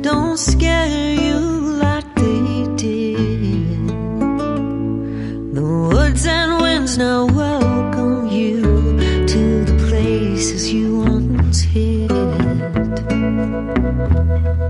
don't scare you like they did. The woods and winds now welcome you to the places you once hid.